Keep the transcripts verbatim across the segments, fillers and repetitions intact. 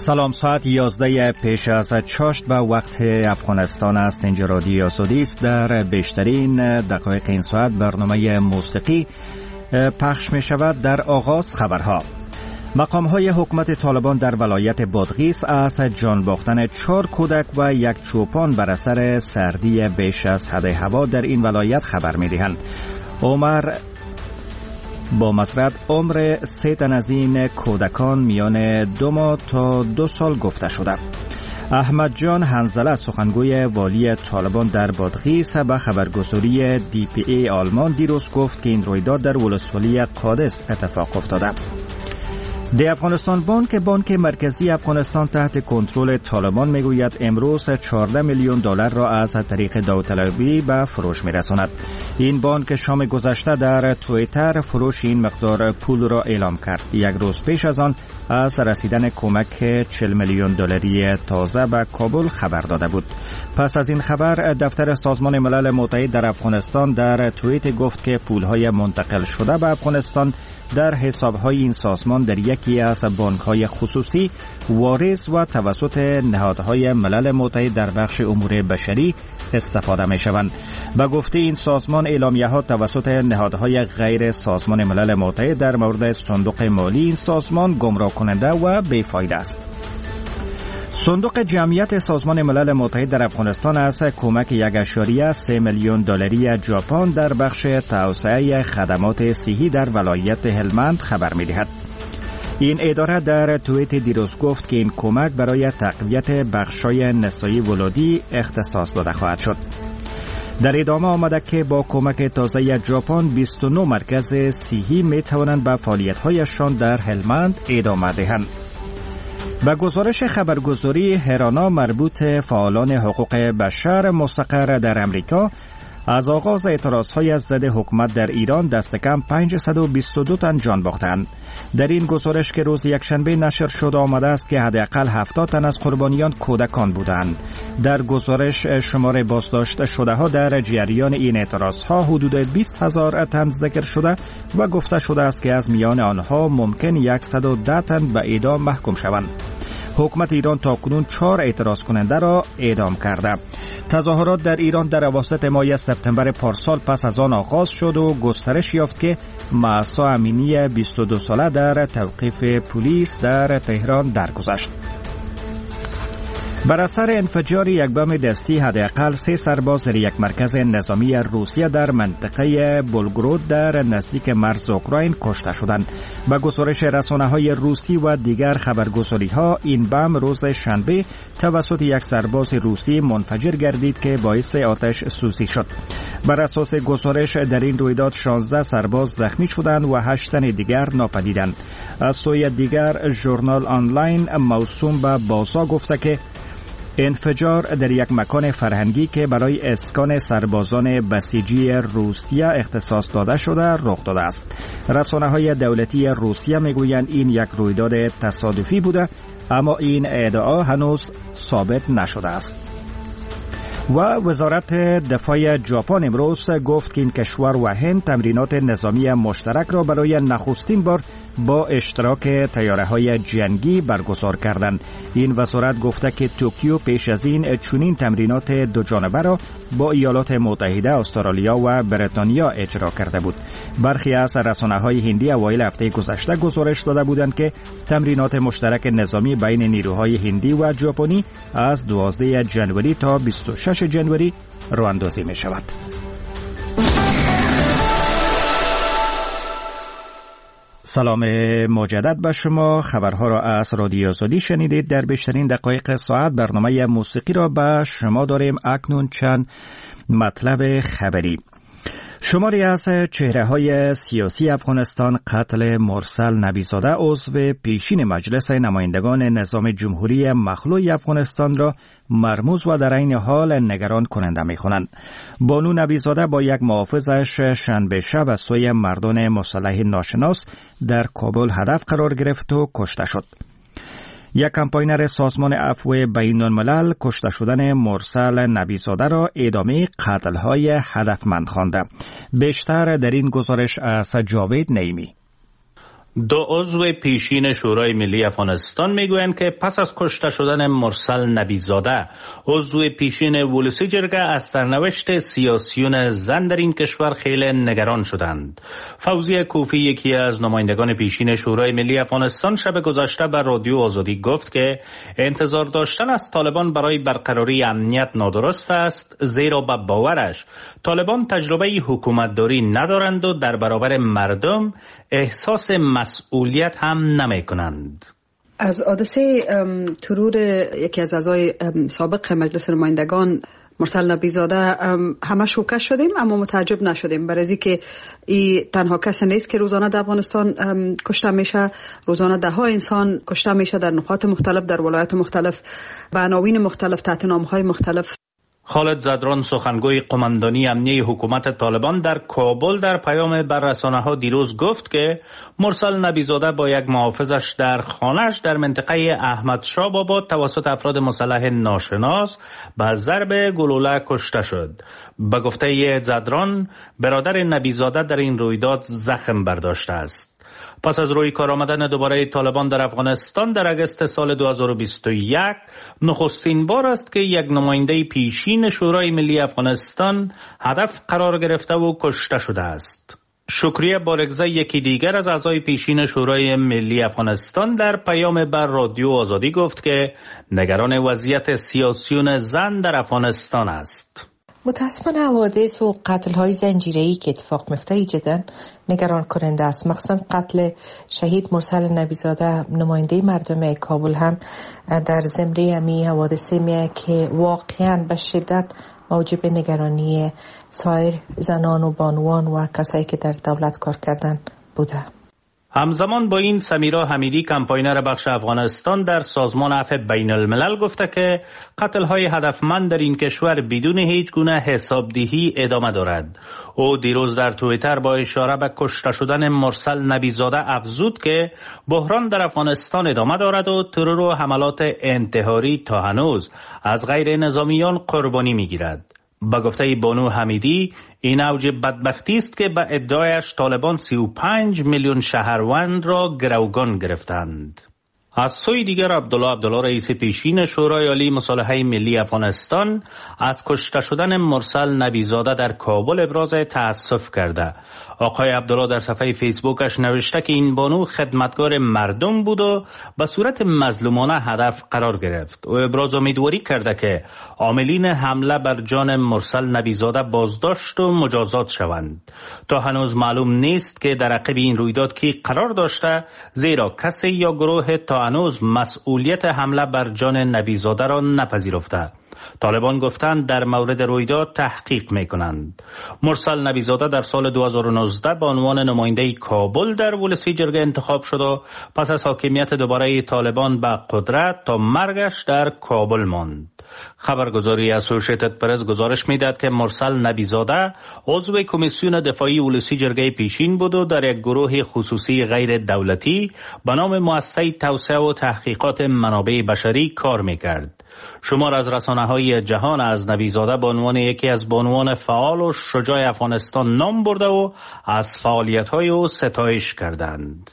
سلام، ساعت یازده پیش از چاشت به وقت افغانستان است. اینجا رادیوی آزادی است. در بیشترین دقایق این ساعت برنامه موسیقی پخش می شود. در آغاز خبرها. مقام های حکومت طالبان در ولایت بادغیس از جان باختن چهار کودک و یک چوپان بر اثر سردی بیش از حد هوا در این ولایت خبر می دهند. عمر با مسرت عمر سه تن از این کودکان میان دو ماه تا دو سال گفته شده. احمد جان حنظله سخنگوی والی طالبان در بادغیس به خبرگزاری دی پی ای آلمان دیروز گفت که این رویداد در ولسوالی قادس اتفاق افتاده. دی افغانستان بانک بانک مرکزی افغانستان تحت کنترل طالبان میگوید امروز چهارده میلیون دلار را از طریق داوطلبی به فروش میرساند. این بانک شام گذشته در توییتر فروش این مقدار پول را اعلام کرد. یک روز پیش از آن از رسیدن کمک چهل میلیون دلاری تازه به کابل خبر داده بود. پس از این خبر دفتر سازمان ملل متحد در افغانستان در توییت گفت که پولهای منتقل شده به افغانستان در حسابهای این سازمان در یکی از بانک‌های خصوصی واریز و توسط نهادهای ملل متحد در بخش امور بشری استفاده می‌شوند. به گفته این سازمان اعلامیه‌ها توسط نهادهای غیر سازمان ملل متحد در مورد صندوق مالی این سازمان گمراه کننده و بیفایده است. صندوق جمعیت سازمان ملل متحد در افغانستان از کمک یک اشاریه سه میلیون دلاری ژاپن در بخش توسعه خدمات صحی در ولایت هلمند خبر می‌دهد. این اداره در توییت دیروز گفت که این کمک برای تقویت بخش‌های نسایی ولادی اختصاص داده خواهد شد. در ادامه آمده که با کمک تازه ژاپن بیست و نه مرکز صحی می توانند به فعالیت‌هایشان در هلمند ادامه دهند. به گزارش خبرگزاری هرانا مربوط فعالان حقوق بشر مستقر در امریکا، از آغاز اعتراضهای از ضد حکومت در ایران دست کم پانصد و بیست و دو تن جان باختند. در این گزارش که روز یکشنبه نشر شده آمده است که حداقل هفتاد تن از قربانیان کودکان بودند. در گزارش شمار بازداشت شده ها در جریان این اعتراضها حدود بیست هزار تن ذکر شده و گفته شده است که از میان آنها ممکن صد و ده تن به اعدام محکوم شوند. حکومت ایران تاکنون چهار اعتراض کننده را اعدام کرده. تظاهرات در ایران در اواسط ماه سپتامبر پارسال پس از آن آغاز شد و گسترش یافت که مهسا امینی بیست و دو ساله در توقیف پلیس در تهران درگذشت. بر اثر انفجار یک بم دستی حداقل سه سرباز در یک مرکز نظامی روسیه در منطقه بولگرود در نزدیک مرز اوکراین کشته شدند. به گزارش رسانه‌های روسی و دیگر خبرگزاری‌ها این بم روز شنبه توسط یک سرباز روسی منفجر گردید که باعث آتش سوزی شد. بر اساس گزارش در این رویداد شانزده سرباز زخمی شدند و هشت تن دیگر ناپدیدند. از سوی دیگر ژورنال آنلاین موسوم به بازا گفته که انفجار در یک مکان فرهنگی که برای اسکان سربازان بسیجی روسیه اختصاص داده شده رخ داده است. رسانه‌های دولتی روسیه میگویند این یک رویداد تصادفی بوده، اما این ادعا هنوز ثابت نشده است. و وزارت دفاع ژاپن امروز گفت که این کشور و هند تمرینات نظامی مشترک را برای نخستین بار با اشتراک طیاره‌های جنگی برگزار کردند. این وزارت گفته که توکیو پیش از این چنین تمرینات دو جانبه را با ایالات متحده، استرالیا و بریتانیا اجرا کرده بود. برخی از رسانه‌های هندی اوایل هفته گذشته گزارش داده بودند که تمرینات مشترک نظامی بین نیروهای هندی و ژاپنی از دوازده ژانویه تا بیست و شش ژانویه راه اندازی می شود. سلام مجدد به شما. خبرها را از رادیو آزادی شنیدید. در بیشترین دقایق ساعت برنامه موسیقی را به شما داریم. اکنون چند مطلب خبری. شماری از چهره‌های سیاسی افغانستان قتل مرسل نبیزاده عضو پیشین مجلس نمایندگان نظام جمهوری مخلوع افغانستان را مرموز و در عین حال نگران کننده می‌خوانند. بانو نبیزاده با یک محافظش شنبه شب از سوی مردان مسلح ناشناس در کابل هدف قرار گرفت و کشته شد. یک کمپاینر سازمان عفو بین الملل کشته شدن مرسل نبیزاده را ادامه قتل‌های هدفمند خوانده. بیشتر در این گزارش از جاوید نعیمی. دو عضو پیشین شورای ملی افغانستان میگویند که پس از کشته شدن مرسل نبیزاده، عضو پیشین ولسی جرگه، از سرنوشت سیاسیون زن در این کشور خیلی نگران شدند. فوزیه کوفی، یکی از نمایندگان پیشین شورای ملی افغانستان، شب گذشته به رادیو آزادی گفت که انتظار داشتن از طالبان برای برقراری امنیت نادرست است، زیرا به باورش طالبان تجربه حکومتداری ندارند و در برابر مردم احساس مسئولیت هم نمی کنند. از حادثه ترور یکی از اعضای سابق مجلس نمایندگان مرسل نبیزاده همه شوکه شدیم، اما متعجب نشدیم، برای اینکه این تنها کسی نیست که روزانه در افغانستان کشته میشه. روزانه ده ها انسان کشته میشه در نقاط مختلف، در ولایات مختلف، به عناوین مختلف، تحت نام‌های مختلف. خالد زدران، سخنگوی قماندانی امنیه حکومت طالبان در کابل، در پیام بر رسانه‌ها دیروز گفت که مرسل نبیزاده با یک محافظش در خانه‌اش در منطقه احمدشاه بابا توسط افراد مسلح ناشناس به ضرب گلوله کشته شد. به گفته زدران، برادر نبیزاده در این رویداد زخم برداشته است. پس از روی کار آمدن دوباره طالبان در افغانستان در اگست سال دو هزار و بیست و یک، نخستین بار است که یک نماینده پیشین شورای ملی افغانستان هدف قرار گرفته و کشته شده است. شکریه بارگزه، یکی دیگر از اعضای پیشین شورای ملی افغانستان، در پیام بر رادیو آزادی گفت که نگران وضعیت سیاسیون زن در افغانستان است. متاسفانه حوادث و قتل‌های زنجیره‌ای که اتفاق میفته جدا نگران کننده است. مخصوصا قتل شهید مرسل نبیزاده، نماینده مردم کابل، هم در زمره امی حوادثی میه که واقعا به شدت موجب نگرانی سایر زنان و بانوان و کسایی که در دولت کار کردن بوده. همزمان با این، سمیرا حمیدی، کمپاینر بخش افغانستان در سازمان عفو بین الملل، گفته که قتل‌های هدفمند در این کشور بدون هیچ گونه حسابدهی ادامه دارد. او دیروز در توییتر با اشاره به کشته شدن مرسل نبیزاده افزود که بحران در افغانستان ادامه دارد و ترور و حملات انتحاری تا هنوز از غیر نظامیان قربانی می‌گیرد. با گفته بانو حمیدی، این اوج بدبختی است که به ادعایش طالبان سی و پنج میلیون شهروند را گروگان گرفتند. از سوی دیگر، عبدالله عبدالله، رئیس پیشین شورای عالی مصالحه ملی افغانستان، از کشته شدن مرسل نبیزاده در کابل ابراز تأسف کرده. آقای عبدالله در صفحه فیسبوکش نوشته که این بانو خدمتگار مردم بود و به صورت مظلومانه هدف قرار گرفت. او ابراز امیدواری کرده که عاملین حمله بر جان مرسل نبیزاده بازداشت و مجازات شوند. تا هنوز معلوم نیست که در عقب این رویداد کی قرار داشته، زیرا کسی یا گروه تا هنوز مسئولیت حمله بر جان نبیزاده را نپذیرفته. طالبان گفتند در مورد رویداد تحقیق میکنند. مرسل نبیزاده در سال دو هزار و نوزده به عنوان نماینده کابل در ولسی جرگه انتخاب شد و پس از حاکمیت دوباره طالبان به قدرت تا مرگش در کابل ماند. خبرگزاری اسوسییتد پرس گزارش میداد که مرسل نبیزاده عضو کمیسیون دفاعی ولسی جرگه پیشین بود و در یک گروه خصوصی غیر دولتی به نام مؤسسه توسعه و تحقیقات منابع بشری کار میکرد. شمار از رسانه‌های جهان از نبیزاده به عنوان یکی از بانوان فعال و شجاع افغانستان نام برده و از فعالیت‌های او ستایش کردند.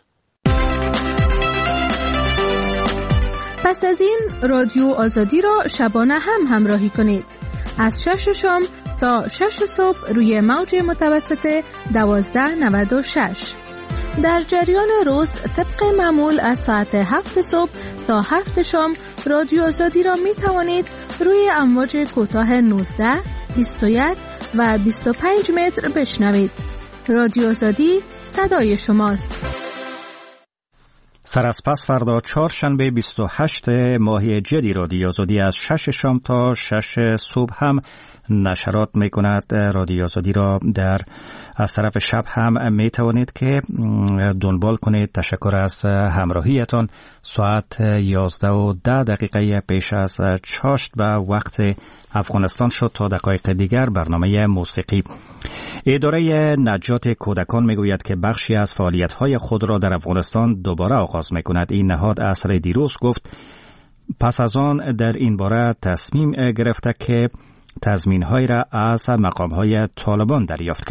پس از این، رادیو آزادی را شبانه هم همراهی کنید. از شش شام تا شش صبح روی موج متوسط دوازده نود و شش. در جریان روز طبق معمول از ساعت هفت صبح تا هفت شام رادیو آزادی را می توانید روی امواج کوتاه نوزده، بیست و یک و بیست و پنج متر بشنوید. رادیو آزادی صدای شماست. سر از پس فردا چهارشنبه بیست و هشتم ماه جدی رادیو آزادی از شش شام تا شش صبح هم نشرات می کند. رادیو آزادی را در از طرف شب هم می توانید که دنبال کنید. تشکر از همراهیتان. ساعت یازده و ده دقیقه پیش از چاشت و وقت افغانستان شد. تا دقایق دیگر برنامه موسیقی. اداره نجات کودکان می گوید که بخشی از فعالیت‌های خود را در افغانستان دوباره آغاز می کند. این نهاد عصر دیروز گفت پس از آن در این باره تصمیم گرفته که تضمین‌های را از مقام‌های طالبان دریافت کرد.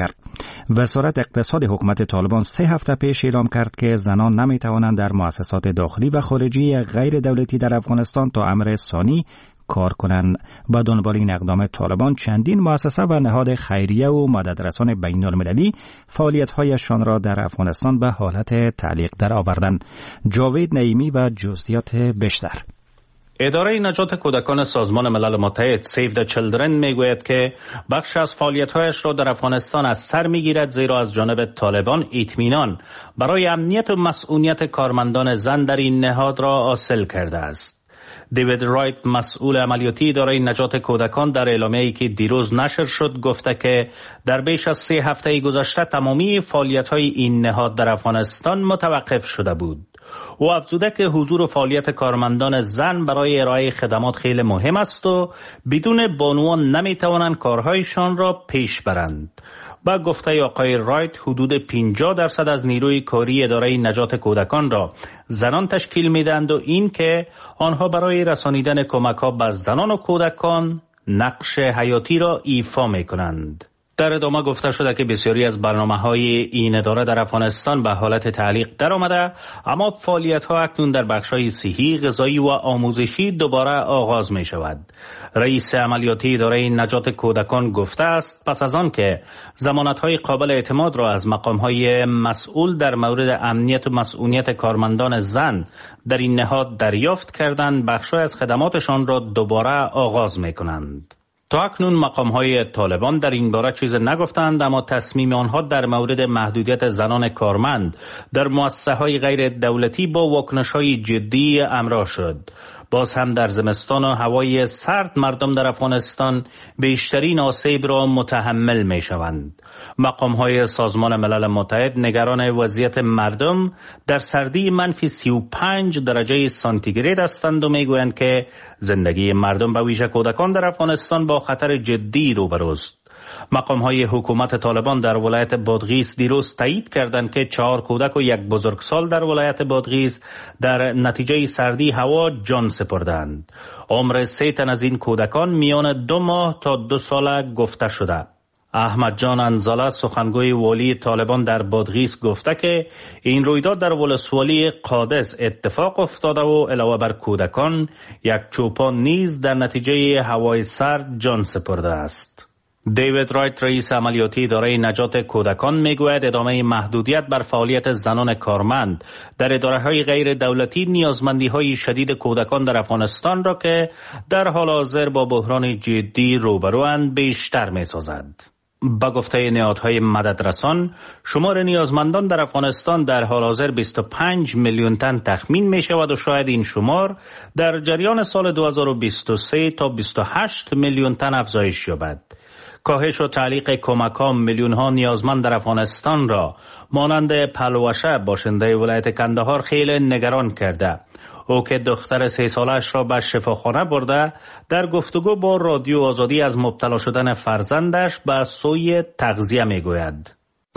وزارت اقتصاد حکومت طالبان سه هفته پیش اعلام کرد که زنان نمی توانند در مؤسسات داخلی و خارجی غیر دولتی در افغانستان تا امر ثانی کار کنند. با دنبال این اقدام طالبان چندین مؤسسه و نهاد خیریه و مددرسان بین المللی فعالیت‌هایشان را در افغانستان به حالت تعلیق در آوردند. جاوید نعیمی و جزئیات بیشتر. اداره نجات کودکان سازمان ملل متحد سیو د چیلدرن میگوید که بخش از فعالیت‌هایش را در افغانستان از سر میگیرد، زیرا از جانب طالبان اطمینان برای امنیت و مسئولیت کارمندان زن در این نهاد را حاصل کرده است. دیوید رایت، مسئول عملیاتی اداره نجات کودکان، در اعلامیه‌ای که دیروز نشر شد گفته که در بیش از سه هفته گذشته تمامی فعالیت‌های این نهاد در افغانستان متوقف شده بود. او افزوده که حضور و فعالیت کارمندان زن برای ارائه خدمات خیلی مهم است و بدون بانوان نمیتوانند کارهایشان را پیش برند. با گفته آقای رایت، حدود پنجاه درصد از نیروی کاری اداره نجات کودکان را زنان تشکیل میدهند و این که آنها برای رسانیدن کمک‌ها به زنان و کودکان نقش حیاتی را ایفا میکنند. در ادامه گفته شده که بسیاری از برنامه‌های این اداره در افغانستان به حالت تعلیق در آمده، اما فعالیت‌ها اکنون در بخش‌های صحی، غذایی و آموزشی دوباره آغاز می‌شود. رئیس عملیاتی اداره نجات کودکان گفته است پس از آن که ضمانت‌های قابل اعتماد را از مقام‌های مسئول در مورد امنیت و مسئولیت کارمندان زن در این نهاد دریافت کردند، بخش‌های از خدماتشان را دوباره آغاز می‌کنند. تا اکنون مقام‌های طالبان در این باره چیز نگفتند، اما تصمیم آنها در مورد محدودیت زنان کارمند در مؤسسه‌های غیر دولتی با واکنش‌های جدی همراه شد. باز هم در زمستان و هوای سرد مردم در افغانستان بیشترین آسیب را متحمل می‌شوند. مقام‌های سازمان ملل متحد نگران وضعیت مردم در سردی منفی سی و پنج درجه سانتیگراد هستند و میگویند که زندگی مردم به ویژه کودکان در افغانستان با خطر جدی روبروست. مقام‌های حکومت طالبان در ولایت بادغیس دیروز تایید کردند که چهار کودک و یک بزرگسال در ولایت بادغیس در نتیجه سردی هوا جان سپردند. عمر سه تن از این کودکان میان دو ماه تا دو ساله گفته شده. احمد جان انزاله، سخنگوی والی طالبان در بادغیس، گفته که این رویداد در ولسوالی قادس اتفاق افتاده و علاوه بر کودکان یک چوپان نیز در نتیجه هوای سرد جان سپرده است. دیوید رایت، رئیس عملیاتی اداره نجات کودکان، میگوید ادامه محدودیت بر فعالیت زنان کارمند در اداره‌های غیر دولتی نیازمندی‌های شدید کودکان در افغانستان را که در حال حاضر با بحران جدی روبروند بیشتر می‌سازد. با گفته نهادهای مددرسان، شمار نیازمندان در افغانستان در حال حاضر بیست و پنج میلیون تن تخمین می شود و شاید این شمار در جریان سال دو هزار و بیست و سه تا بیست و هشت میلیون تن افزایش یابد. کاهش و تعلیق کمک‌ها میلیون ها نیازمند در افغانستان را مانند پلوشه، باشنده ولایت کندهار، خیلی نگران کرده. او که دختر سه سالش را به شفاخانه برده، در گفتگو با رادیو آزادی از مبتلا شدن فرزندش به سوی تغذیه میگوید.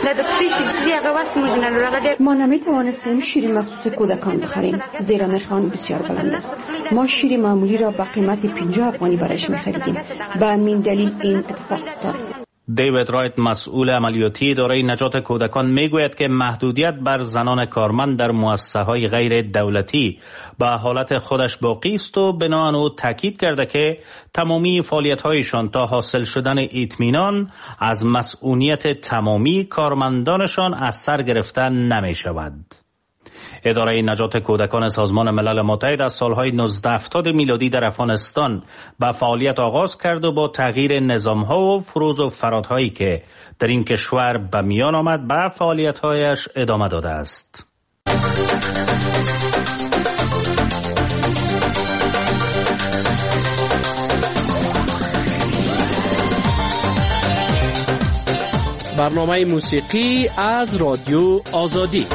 ما نمی توانستیم شیر مخصوص کودکان بخریم زیرا نرخ آن بسیار بلند است. ما شیر معمولی را به قیمت پنجاه افغانی برایش می خریدیم. به همین دلیل این اتفاق افتاد. دیوید رایت، مسئول عملیاتی اداره نجات کودکان، میگوید که محدودیت بر زنان کارمند در مؤسسه‌های غیر دولتی به حالت خودش باقی است و بنابراین او تاکید کرده که تمامی فعالیت‌هایشان تا حاصل شدن اطمینان از مسئولیت تمامی کارمندانشان از سر گرفته نمی‌شود. اداره نجات کودکان سازمان ملل متحد از سالهای نوزده هفتاد میلادی در افغانستان به فعالیت آغاز کرد و با تغییر نظام‌ها و فروز و فرادهایی که در این کشور به میان آمد به فعالیت‌هایش ادامه داده است. برنامه موسیقی از رادیو آزادی.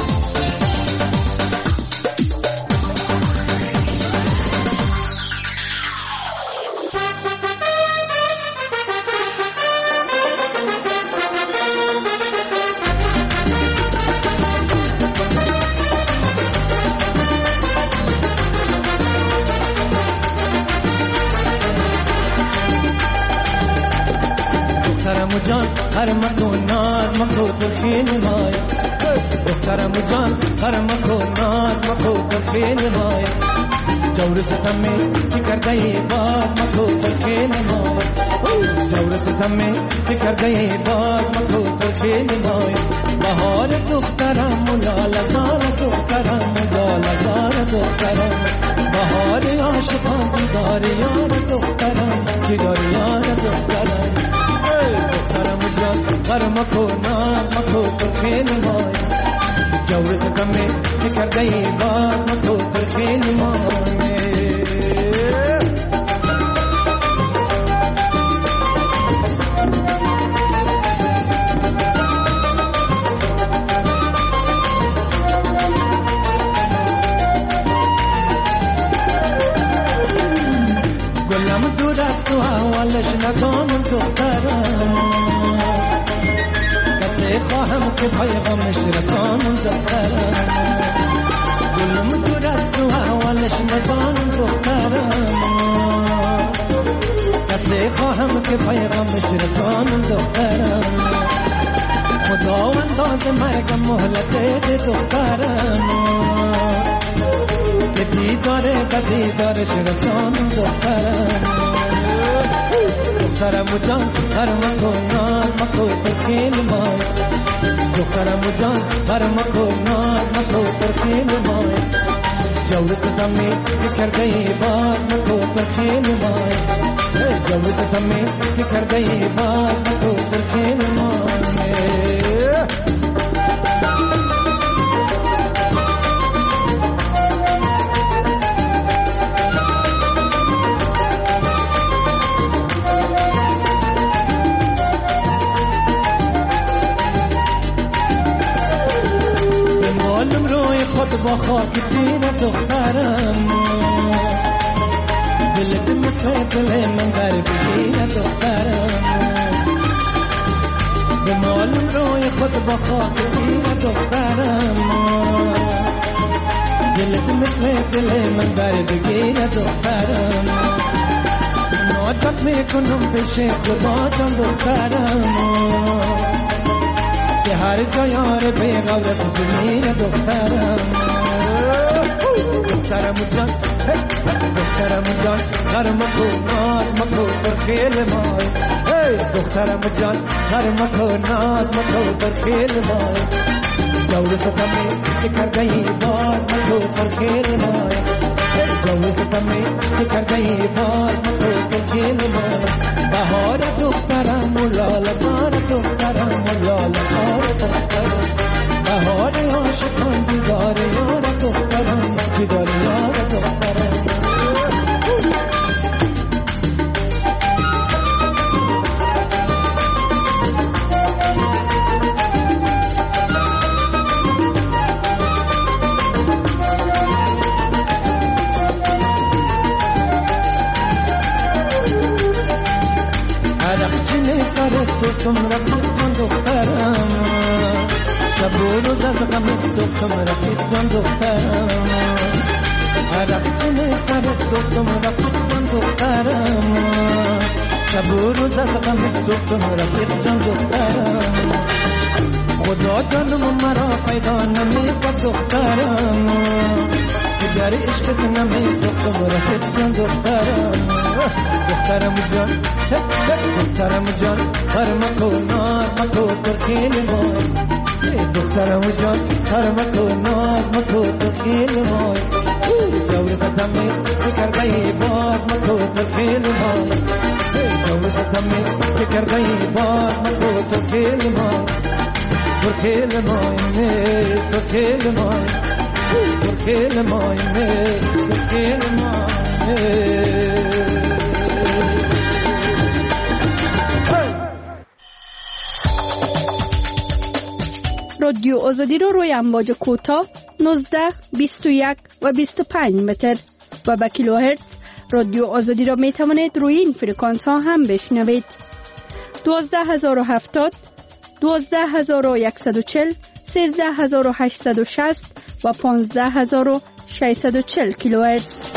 دخترم جان هر مکو ناز مکو تو خیلی مای دخترم جان هر مکو ناز مکو تو خیلی مای جور ستم میں فکر گئی باز مکو تو خیلی مای جور ستم میں فکر گئی باز مکو تو خیلی مای بهار دخترم ملالا زار دخترم ملالا زار دخترم بهار عاشقان دیدار یار دخترم دیدار یار دخترم دخترم جان غر مکو ناز مکو تو خیلی مای جور ستم میں فکر گئی باز مکو تو خیلی مای حوالش ندام دخترم کسی خواهم که پیغامش رسانم دخترم گلم تو دست و حوالش ندام دخترم کسی خواهم که پیغامش رسانم دخترم خدا و انداز مرگم مهلت ده دخترم که دیداره به دیدارش رسانم دخترم دخترم جان هر مکو ناز مکو تو خیلی مای دخترم جان هر مکو ناز مکو تو خیلی مای جور ستم میں فکر گئی باز مکو تو خیلی مای جور ستم میں فکر گئی باز مکو تو خیلی مای با خاک تیر دخترم دلت مثل دل من در بگیر دخترم به معلوم روی خود با خاک تیر دخترم دلت مثل دل من در بگیر دخترم ناجت میکنم پیش خدا جان دخترم که هر جا یار بیغم رسد میر دخترم دخترم جان دخترم جان هر مکو ناز مکو پر خیل مای دخترم جان هر مکو ناز مکو پر خیل مای جور ستم میں فکر گئی باز مکو پر خیل مای جور ستم میں فکر گئی باز مکو پر خیل مای بهار دخترم ملالا زار دخترم ملالا زار دخترم بهار عاشقان دیدار یار دخترم دیدار یار دخترم دوستم رفیق جان دخترم شب و روز از غمت سوختم رفیق جان دخترم عرق چنه سر دوستم رفیق جان دخترم شب و روز از غمت سوختم رفیق جان دخترم خدا جانم مرا پیدا نمی‌کرد دخترم در عشقت نمی‌سوختم رفیق جان دخترم دخترم جان دخترم جان هر مکو ناز مکو تو خیلی مای دخترم جان هر مکو ناز مکو تو خیلی مای جور ستم میں فکر گئی باز مکو تو خیلی مای جور ستم میں فکر گئی باز مکو تو خیلی مای تو خیلی مای میں تو خیلی مای تو خیلی مای میں تو خیلی مای رادیو آزادی رو روی امواج کوتاه نوزده، بیست و یک و بیست و پنج متر و با کیلوهرتز رادیو آزادی را می توانید روی این فرکانس ها هم بشنوید. دوازده هزار و هفتاد، دوازده هزار و صد و چهل، سیزده هزار و هشتصد و شصت و پانزده هزار و ششصد و چهل کیلوهرتز.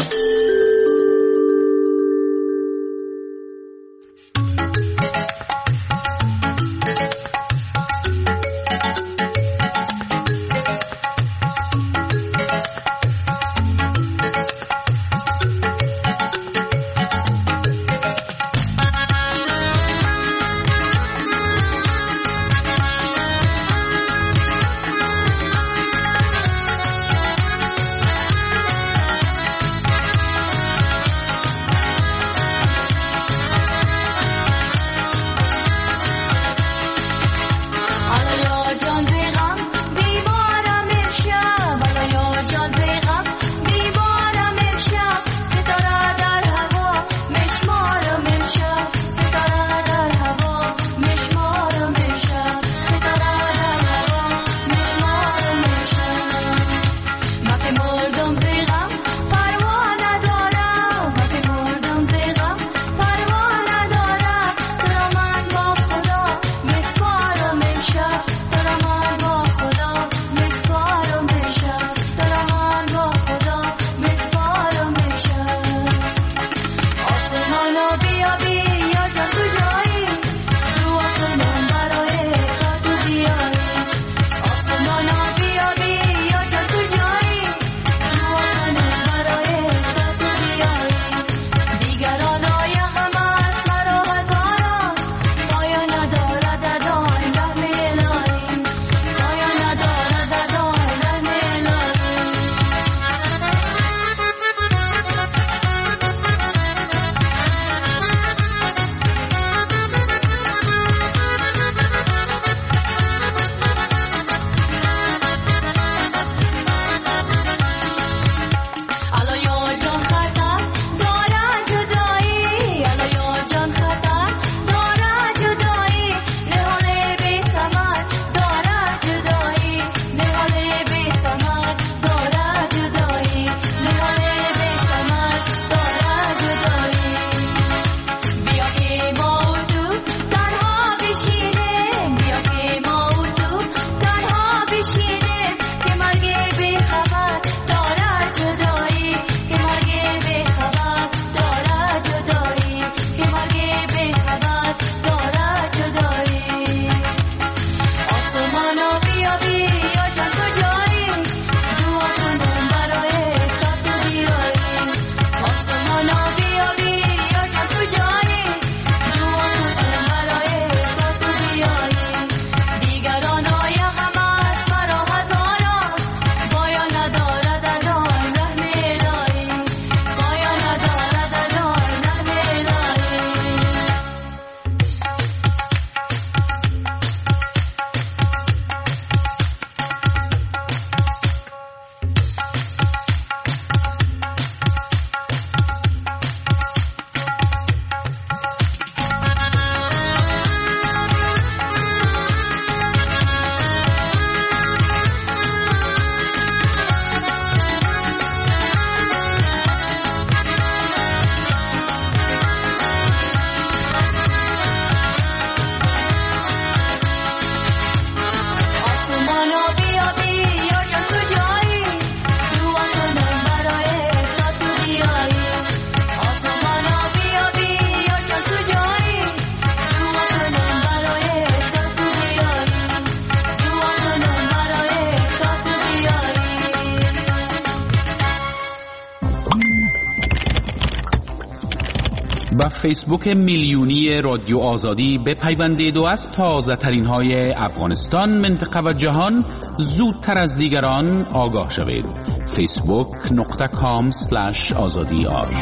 و فیسبوک میلیونی رادیو آزادی بپیوندید و از تازه ترین های افغانستان، منطقه و جهان زودتر از دیگران آگاه شوید. فیسبوک نقطه کام سلش آزادی آر.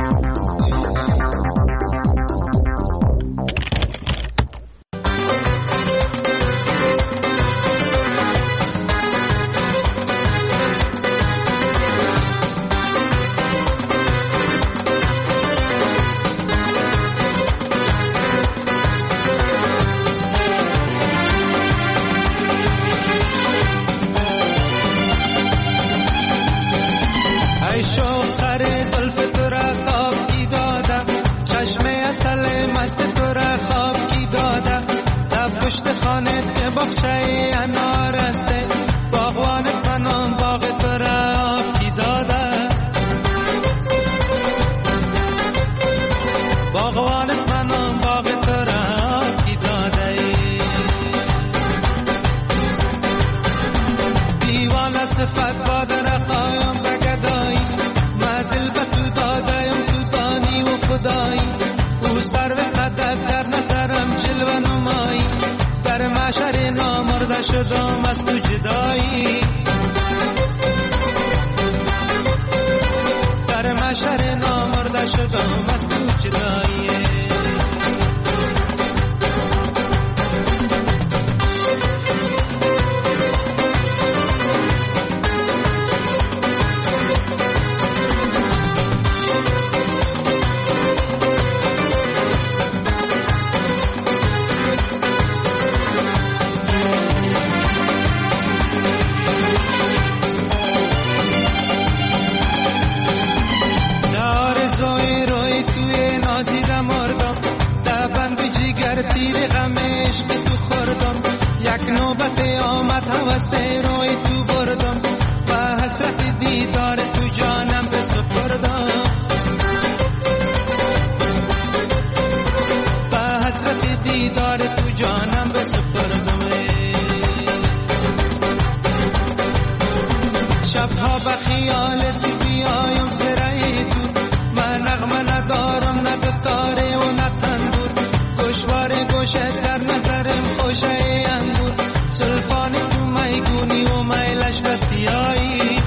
شدم از تو جدایی، در محشر نامرده شدم از تو جدایی. هوسه روی تو بردم و حسرت دیدار تو جانم بسپردم، و حسرت دیدار تو جانم بسپردم. شبها به خیال تو بیایم زرعی تو، من نغمه ندارم نه گتاره و نه تنبور، گوشوار گوشت در نظرم خوشه انگور، سلفان تو میگونی و میلش بسیایی،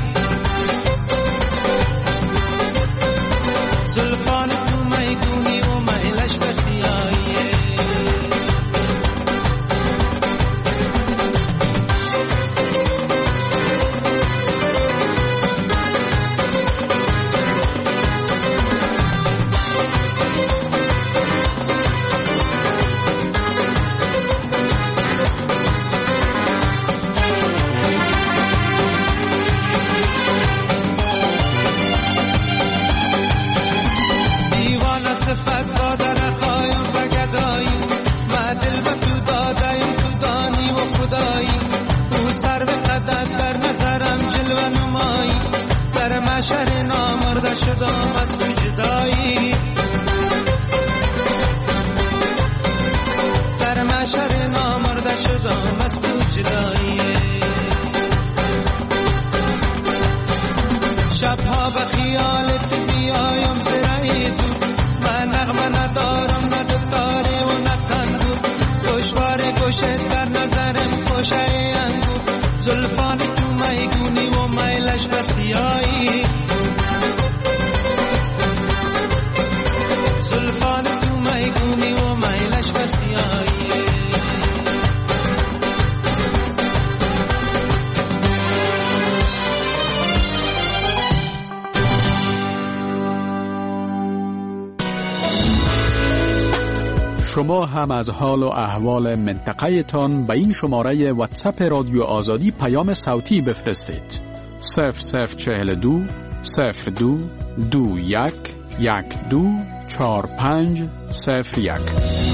سلفان تو میگونی و میلش بسیایی. شهر نامرده شدم از تو جدایی، در محشر نامرده شدم از تو جدایی. شبها به خیال تو بیایم زرعی تو، من نغمه ندارم نه دکتاره و نه تنبور، گوشوار گوشت در نظرم خوشه انگور، زلفان تو میگونی و میلش بسیایی، زلفان تو میگونی و میلش بسیایی. شما هم از حال و احوال منطقه تان به این شماره واتساپ رادیو آزادی پیام صوتی بفرستید. صفر صفر چهل دو صفر دو دو یک یک دو چار پنج صفر یک.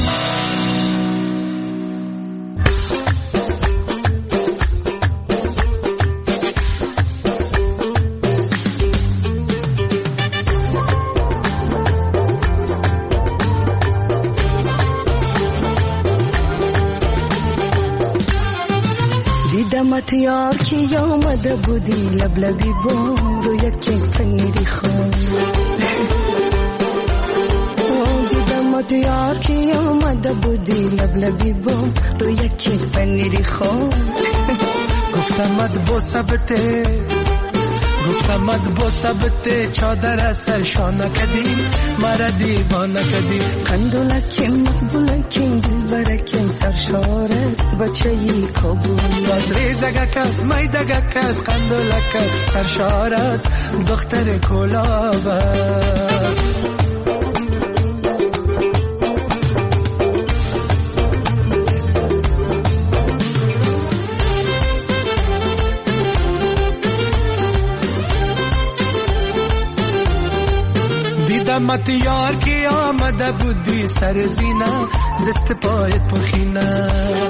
دیدمت یار که آمده بودی لبلبی بار و یک پنیری خان، باد یار که آمده بودی لبلبی بوم رو یکی پنیری خون گفتمت با ثبته گفتمت با ثبته چادر از سرشانه کدی مرا دیوانه کدی قندولکیم مقبولکیم دلبرکیم سرشار است بچه ی کابل باز ریزگک است میدگک است قندولک است سرشار است دختر کلاب است دیدمت یار که آمده بودی سر زینه دست پایت پرخینه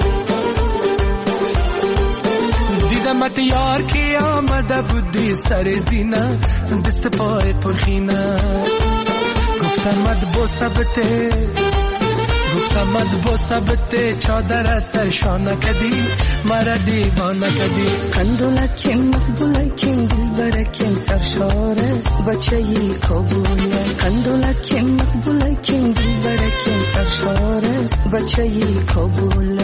دیدمت یار که آمده بودی سر زینه دست پایت پرخینه گفتمت با ثبته گفتمت با ثبته چادر از سرشانه کدی مرا دیوانه کدی قندولکیم مقبولکیم دلبرکیم سرشار است بچه ی کابل قندولکیم مقبولکیم دلبرکیم سرشار است بچه ی کابل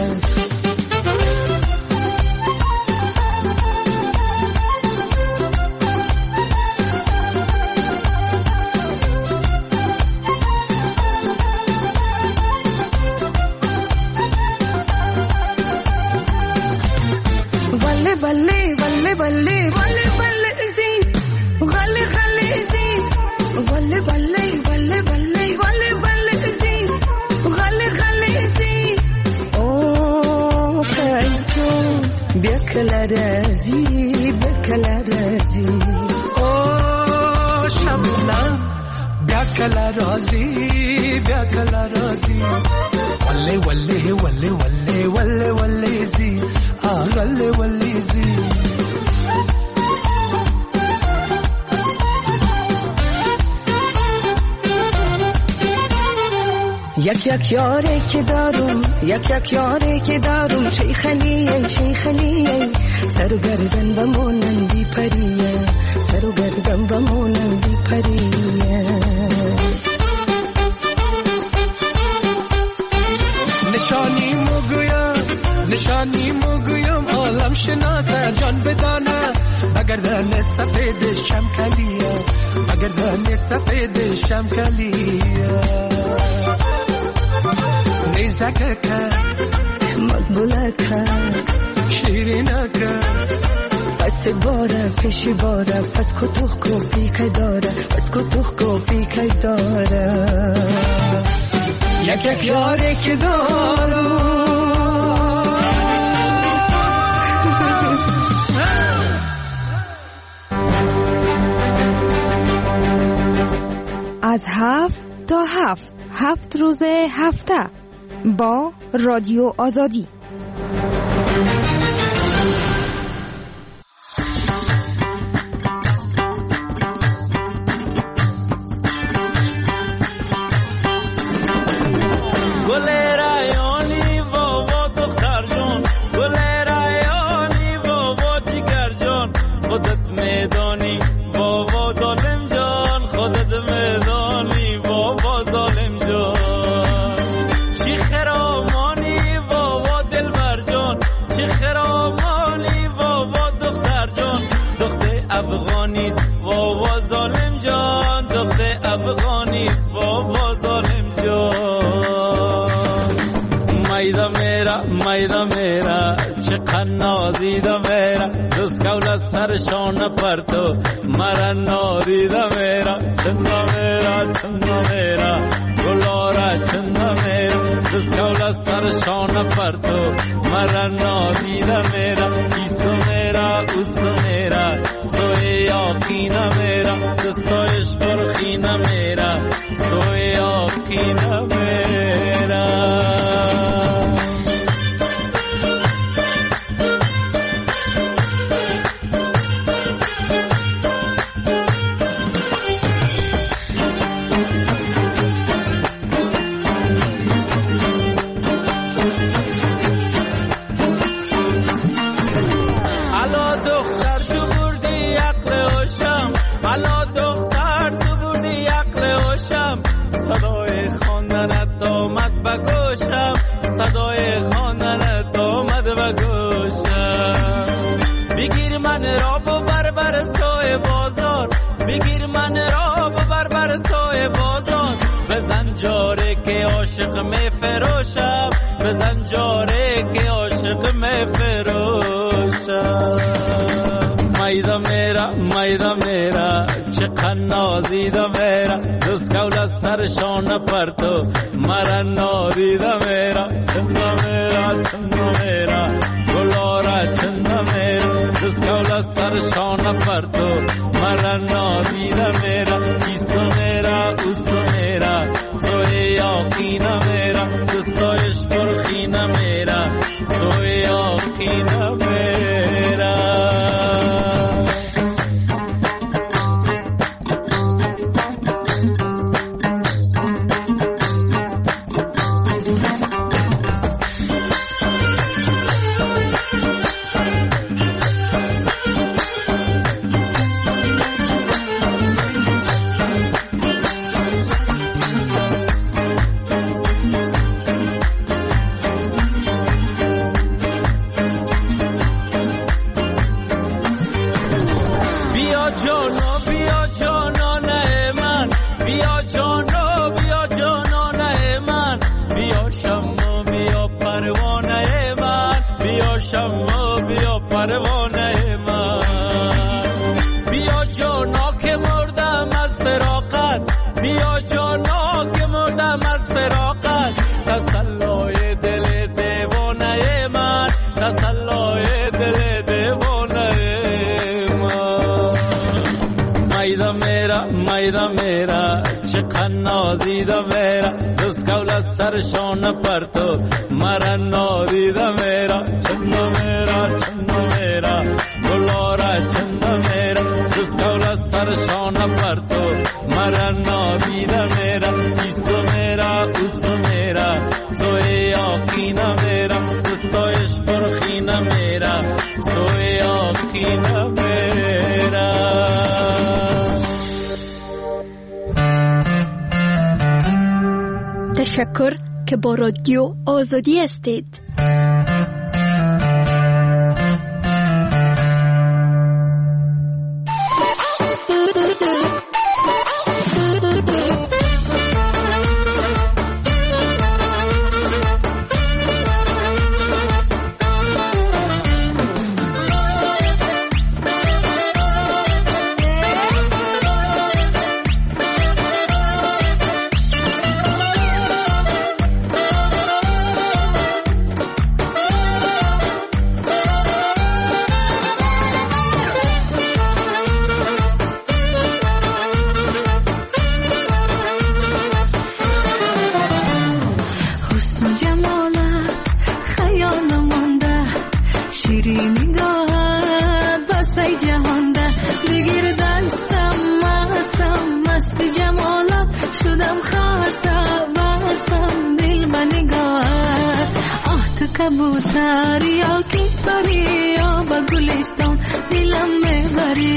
بله بله بله بله بله زی غله غله زی بله بله بله بله بله بله زی غله غله زی او فایز جون بیا کلا رازی بیا کلا رازی او شبنم بیا کلا رازی بیا کلا رازی وله وله وله وله وله وله زی آغله وله زی یک یک یاری که دارم یک یک یاری که دارم شیخ علیه شیخ علیه سر و گردن بمونن بی پریه سر و گردن بمونن بی پریه نشانی مگویم نشانی مگویم عالم شناسه جان بدانه مگر دن سفید شمکلیه مگر دن سفید شمکلیه نیزکک مقبولک شیرینک پس باره پیشی باره پس کتوخ کو پیکای داره پس کتوخ کو پیکای داره یک یک یاری که دارم از هفت تا هفت هفت روز هفته با رادیو آزادی. میدا میرا چه قنادیدا میرا دوست کول سرشان پرتو مرا نادیدا میرا چندا میرا چندا میرا گلارا چندا میرا دوست کول سرشان پرتو مرا نادیدا میرا ایسو میرا اوسو میرا سوی یاقینا میرا دوستایش برخینا میرا سوی یاقینا میرا صدای خواندنت من را ببر بر سوی بازار بگیر من را ببر بر سوی بازار بزن جاره که عاشق می فروشم بزن جاره که عاشق می فروشم میدا میرا میدا میرا چقدر نازیدا میرا دوست کول سرشان پرتو مرا نادیدا میرا چندا میرا چندا میرا گلارا چندا میرا دوست کول سرشان پرتو مرا نادیدا میرا ایسو میرا اوسو میرا سوی یاقینا میرا دوستایش پرخینا میرا سوی یاقینا میرا نازیدا میرا دوست کول سرشان پرتو مرا نادیدا میرا چندا میرا چندا میرا گلارا چندا میرا دوست کول سرشان پرتو مرا نادیدا میرا ایسو میرا اوسو میرا سوی یاقینا میرا دوستایش پرخینا میرا سوی یاقینا میرا تشکر که با رادیو آزادی هستید. कबूतर या की परी या बगुलिस्तान दिलम में भरी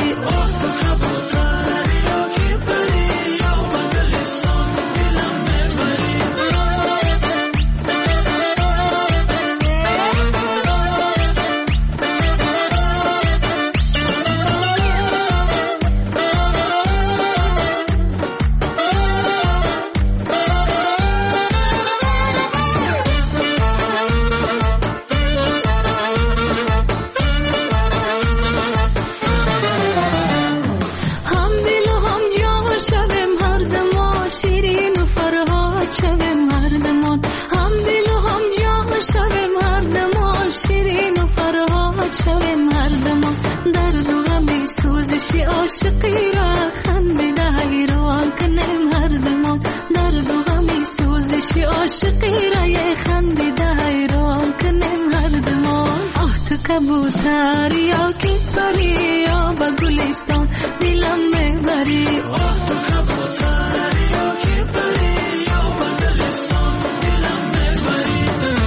عاشقی را خنده ایران کنم هر دمان درد و غمی سوزشی عاشقی را یه خنده ایران کنم هر دمان آه تو کبوتر یا کی پری یا با گلستان دلم میبری آه تو کبوتر یا کی پری یا با گلستان دلم میبری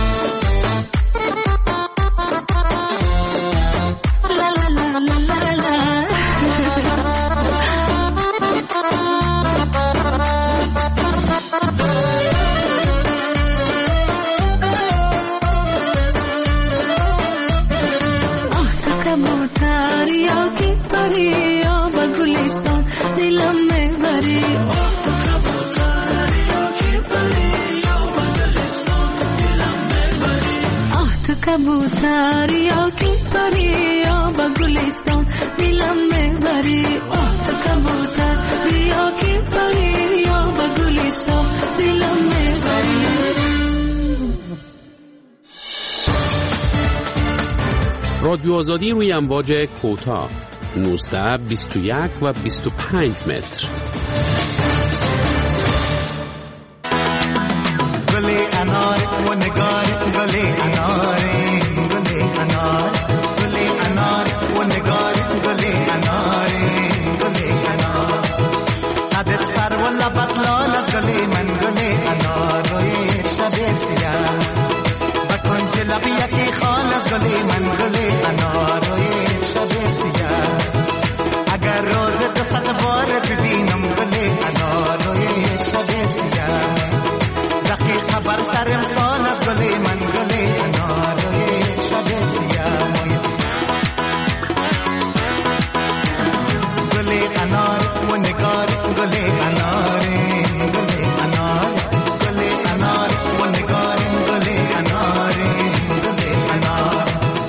لا لا لا لا لا कबूतर دریا کی پری یا گلستان دلم میبری کبوتر یا کی پری یا گلستان دلم میبری آه تو کبوتر یا کی پری یا گلستان دلم میبری. رادیو آزادی روی امواج کوتاه نوزده بیست و یک و بیست و پنج متر. گلی انار و نگار گلی انار گلی انار گلی انار و نگار گلی انار گلی انار عدد سر و لبت لال از گلی من گلی انار روی شب سیاه بکنج لبی یکی خال از گلی من گلی انار روی شب سیاه اگر روز دو صد بار ببینم گلی انار روی شب سیاه دقیقه بر سرم سال از گلی من گلی انار روی شب سیاه گلی انار و نگار گلی انار گلی انار گلی انار و نگار گلی انار گلی انار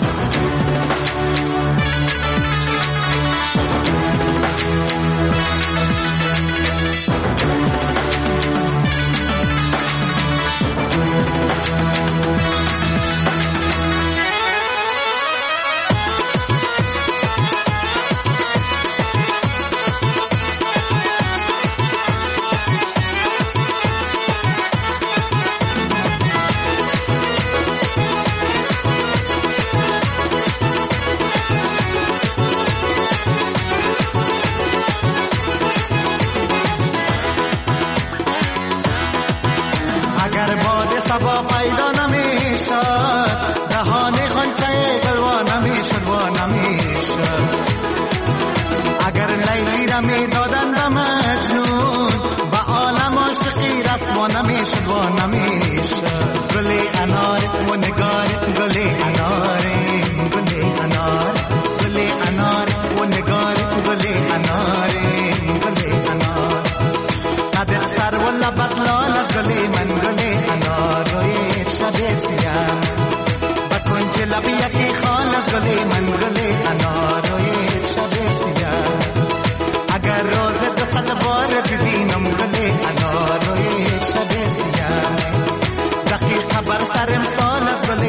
سبا پیدا نمیشد دهان خانچه گلوا نمیشد و نمیشد اگر لیلی را میدادن به مجنون به عالم عاشقی رسوا نمیشد و نمیشد گلی انار و نگار گلی انار گلی انار گلی انار و نگار گلی انار گلی انار عدد سر و لبت لال از گلی من گلی انار روی شب سیاه بکنج لبی یکی خال از گلی من گلی انار روی شب سیاه اگر روز دو صد بار ببینم گلی انار روی شب سیاه دقیقه بر سرم سال از گلی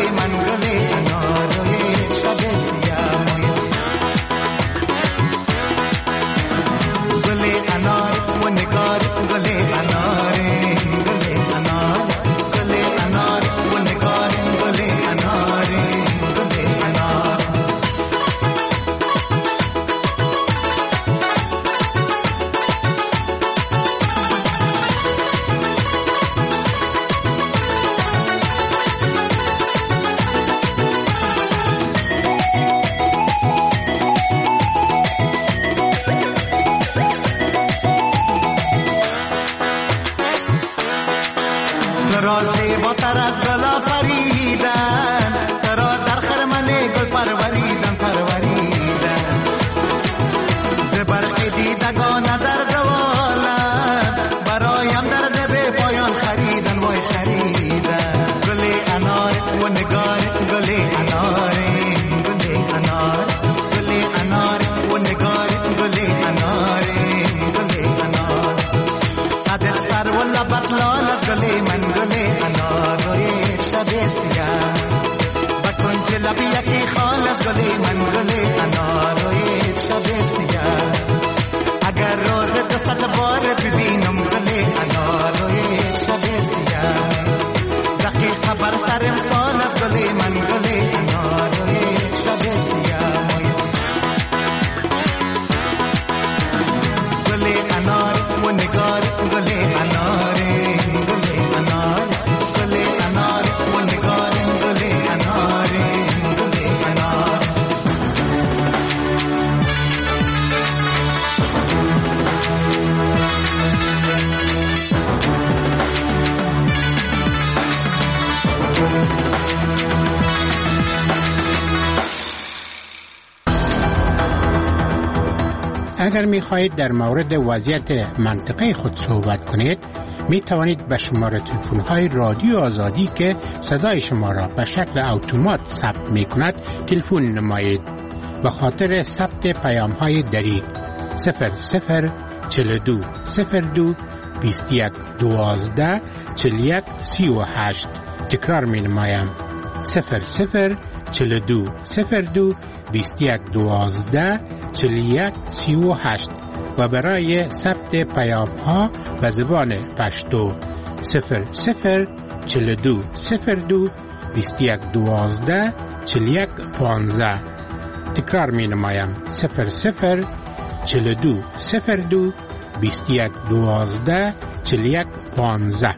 اگر می خواهید در مورد وضعیت منطقه خود صحبت کنید می توانید به شماره تلفن های رادیو آزادی که صدای شما را به شکل اتومات ثبت می کند تلفن نمایید. به خاطر ثبت پیام های دریغ صفر صفر چهل و دو صفر دو بیست و یک دوازده چهل و یک سی و هشت. تکرار می نمایم صفر صفر چهل و دو صفر دو بیست و یک دوازده چهل و یک سی و هشت و برای ثبت پیام ها به زبان پشتو صفر صفر چهل و دو صفر دو بیست و یک دوازده چهل و یک پانزده. تکرار می نمایم صفر صفر چهل و دو صفر دو بیست و یک دوازده چهل و یک پانزده.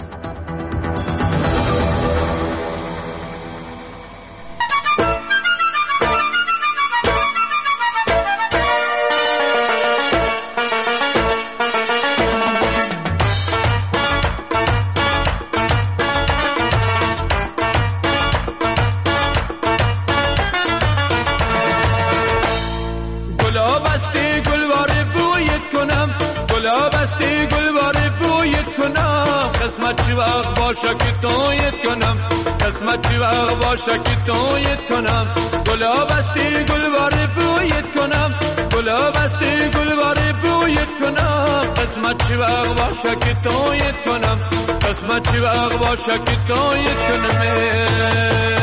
باشکی تویت کنم گلاب استی گلوار بویت کنم گلاب استی گلوار بویت کنم قسمت چی وقت باشکی تویت کنم قسمت چی وقت باشکی تویت کنم.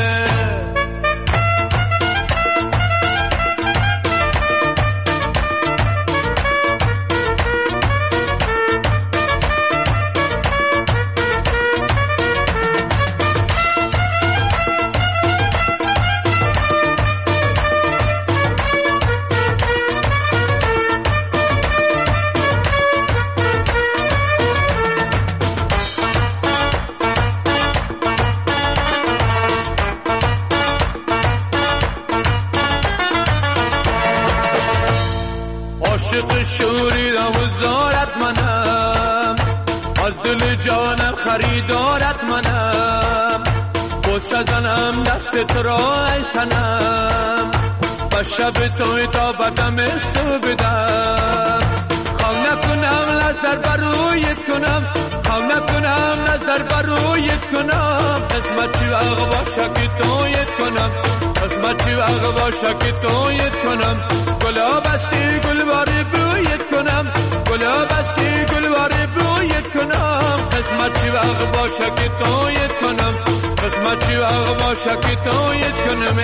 خریدارت منم بوسه زنم دست تو را ای سنم با شب توی تا بدم سو بدم خواه نکنم نظر برویت کنم خواه نکنم نظر برویت کنم قسمت چی وقت باشه که تویت کنم قسمت چی وقت باشه که تویت کنم گلاب استی گلوار بویت کنم گلاب استی گلوار بویت کنم قسمت چی وقت باشه که تویت کنم قسمت چی وقت باشه که تویت کنم.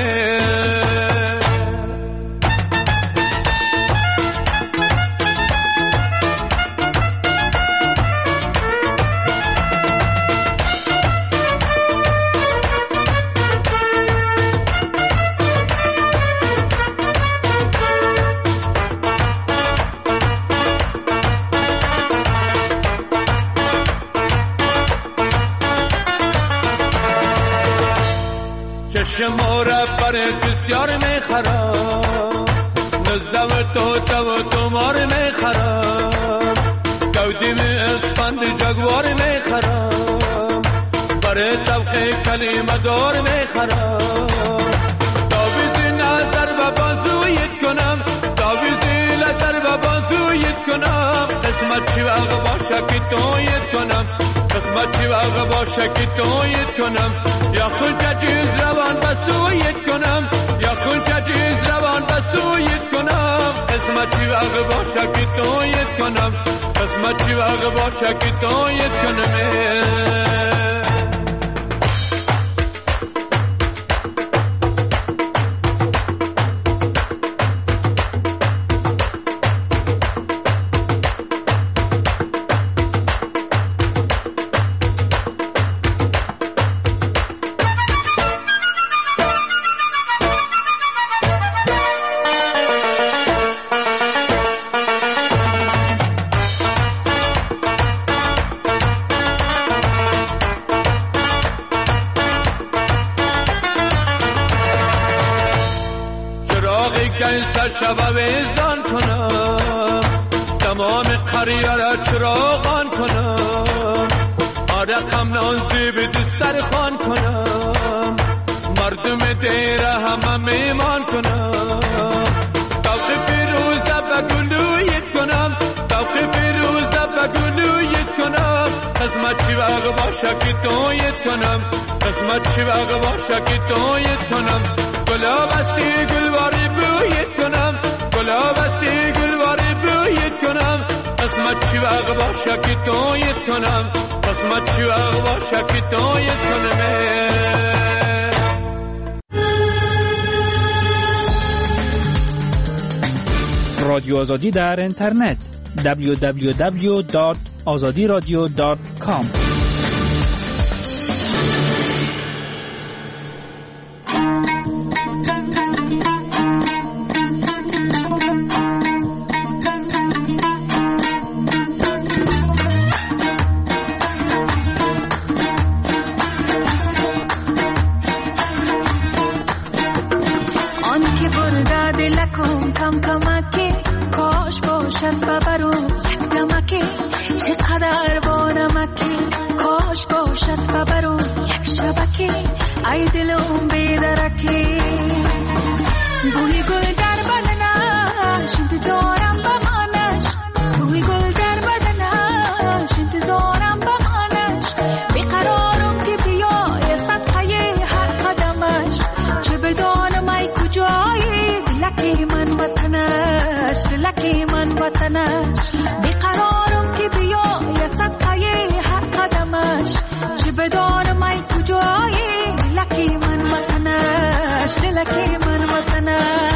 شما را برای بسیار میخرم نزده و تو تو و تومار میخرم گودی می اسفند جگوار میخرم برای طبقه کلمه دار میخرم داویزی نظر و بازویت کنم داویزی نظر و بازویت کنم قسمت چی وقت باشه که تویت کنم قسمت چی وقت باشه که تویت کنم یا خون چیز روان بسویت کنم یا خون چیز روان بسویت کنم قسمت چی وقت باشه که تویت کنم قسمت چی وقت باشه که تویت کنم. شب ویزان کنم تمام قریه را چراغان کنم آرقم نانزی به دستر خان کنم مردم دیره همه میمان کنم توقف روزه به گلو و گلویت کنم قسمت چی وقت باشه که تویت کنم قسمت چی وقت باشه که تویت کنم گلاب استی گلواری بویت کنم گلاب استی گلواری بویت کنم قسمت چی وقت باشه که تویت کنم قسمت چی وقت باشه که تویت کنم رادیو آزادی در اینترنت دبلیو دبلیو دبلیو دات آزادی رادیو دات کام. ای دلم بیدرکی بوی گل در بدنش انتظارم بمانش بوی گل در بدنش انتظارم بمانش بیقرارم که بیای صدقه هر قدمش چه بدانم ای کجایی دلکی من وطنش دلکی من وطنش بیقرارم که بیای صدقه هر قدمش چه بدانم ای کجایی لکی من وطنش لکی من وطنش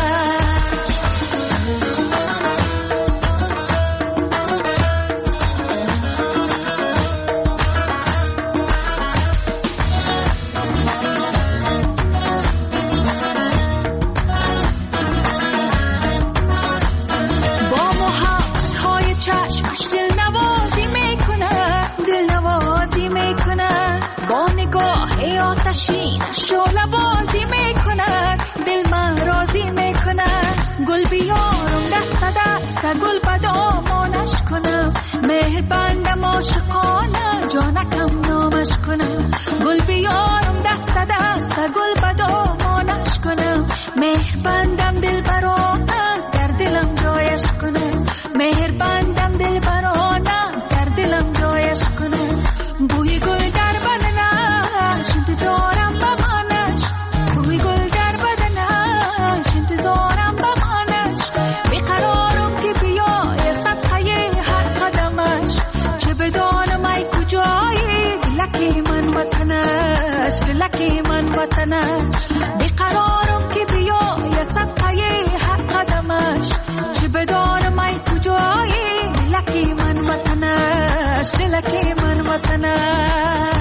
با محبت های چشمش دل نوازی میکنه دل نوازی میکنه با نگاه آتشینش شعله بازی میکند دل من راضی میکند گل بیارم دست دست گل بدامانش کنم مهر بندم عاشقانه جانکم نامش کنم گل بیارم دست دست گل بدامانش کنم مهر بندم دل برانه در دلم جایش کنم مهر بندم دل برانه در دلم جایش کنم بوی گل در بدنش انتظارم بمانش بوی گل در بدنش انتظارم بمانش بیقرارم که بیای صدقه هر قدمش چه بدانم ای کجایی دلکی من وطنش دلکی من وطنش بیقرارم که بیای صدقه هر قدمش چه بدانم ای کجایی دلکی من وطنش دلکی من وطنش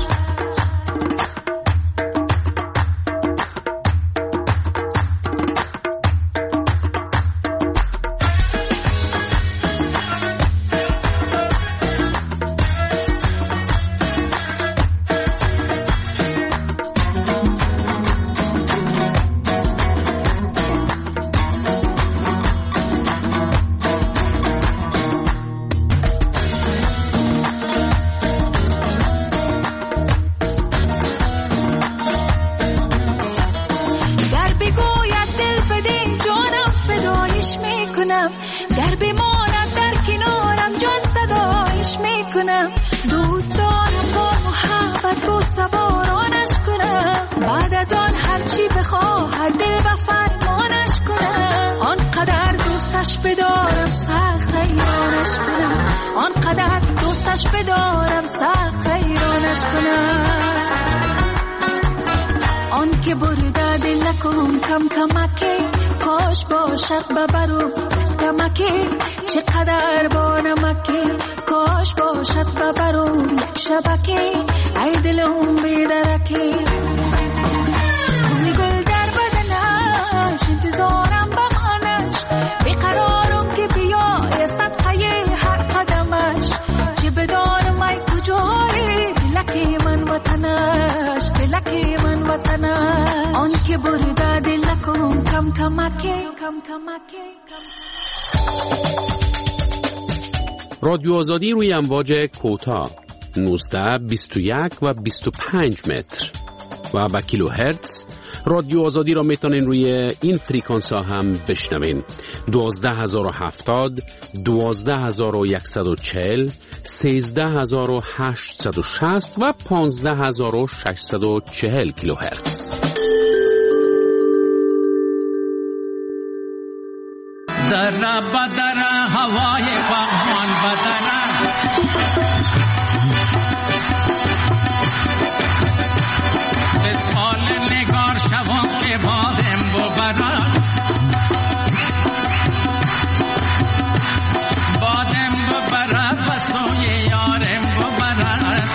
در بماند در کنارم جان صدایش میکنم دوست دارم با محبت با سوارانش کنم بعد از آن هرچی بخواهد دل و فرمانش کنم آنقدر دوستش بدارم سخت حیرانش کنم آنقدر دوستش بدارم سخت حیرانش کنم آن که برده دلکم کم کمکی کاش باشد ببرم دمکی چقدر با نمکی کاش باشد ببرم یک شبکی ای دلم بیدرکی بوی گل در بدنش انتظارم بمانش بیقرارم که بیای صدقه هر قدمش چه بدانم ای کجایی دلکی من وطنش دلکی من وطنش آن که برده دلکم کم کمکی کم کمکی رادیو آزادی روی امواج کوتاه نوزده بیست و یک و بیست و پنج متر و با کیلوهرتز رادیو آزادی را میتونین روی این فریکانس ها هم بشنوین. دوازده هزار و هفتاد، دوازده هزار و صد و چهل، سیزده هزار و هشتصد و شصت و پانزده هزار و ششصد و چهل کیلوهرتز. در بدر هوای فغان بدر اسمال نگار شوان که بادم ببرد بادم ببرد و سوی یارم ببرد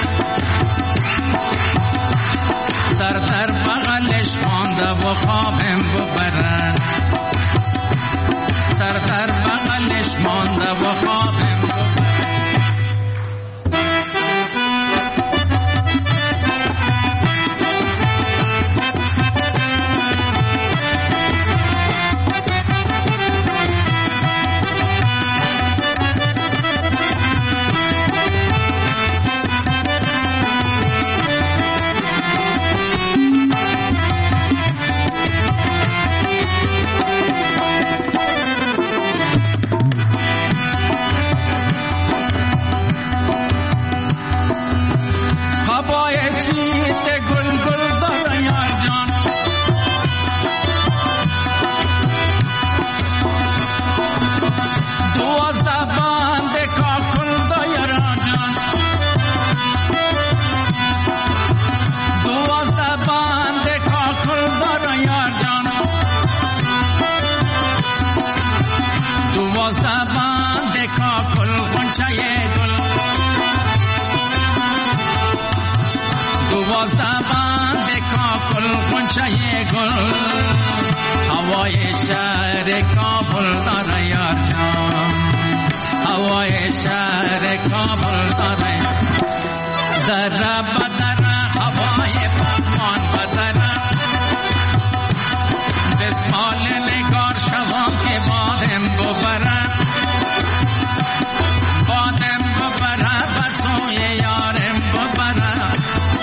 سر در بغلش مانده و خوابم ببرد سر در بغلش مانده و خوابم ببرد. هوای شهر کابل داره یار جان هوای شهر کابل داره در بدر هوای فغان بدر دستمال نگار شوان که بادم ببرد بادم ببرد و سوی یارم ببرد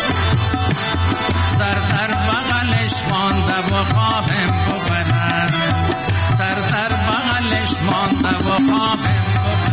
سر در بغلش مانده و خوابم ببرد سر در بغلش مانده و خوابم ببرد.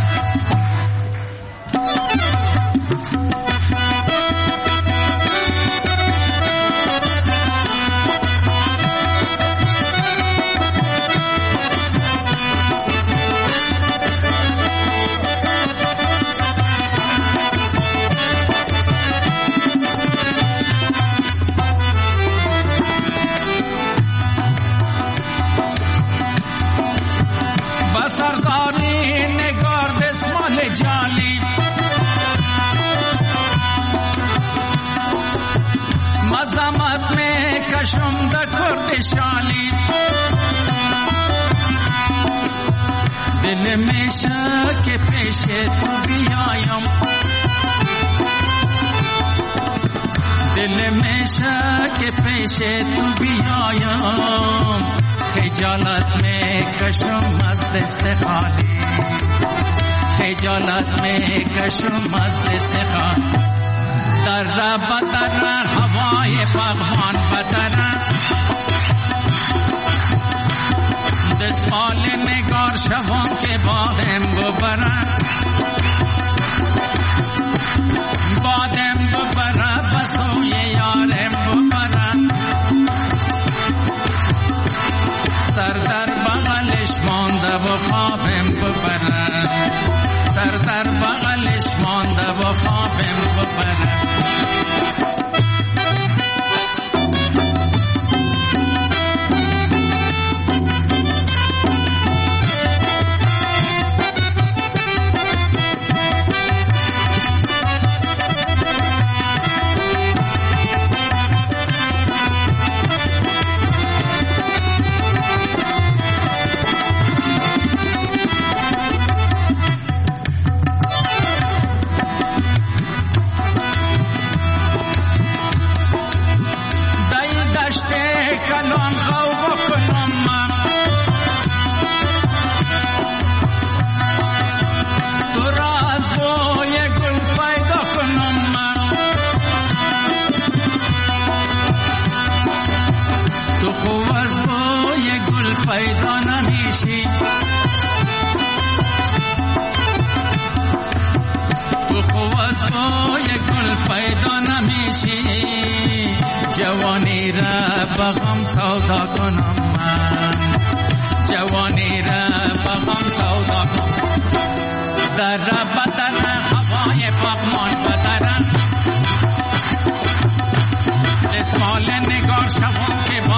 کشم در کرد شالی دل میشه که پیش تو بیایم دل میشه که پیش تو بیایم خجالت میکشم از دست خالی خجالت میکشم از دست خالی در بدر هوای فغان بدر دستمال نگار شوان که بادم ببرد بادم ببرد و سوی یارم ببرد سر در بغلش مانده و خوابم ببرد سر در بغلش مانده و خوابم ببرد. هوای گل پیدا نمیشه جوانی را بغم سودا کنم من جوانی را بغم سودا کنم در بدر هوای پاکمان بدر اسمال نگار شوم که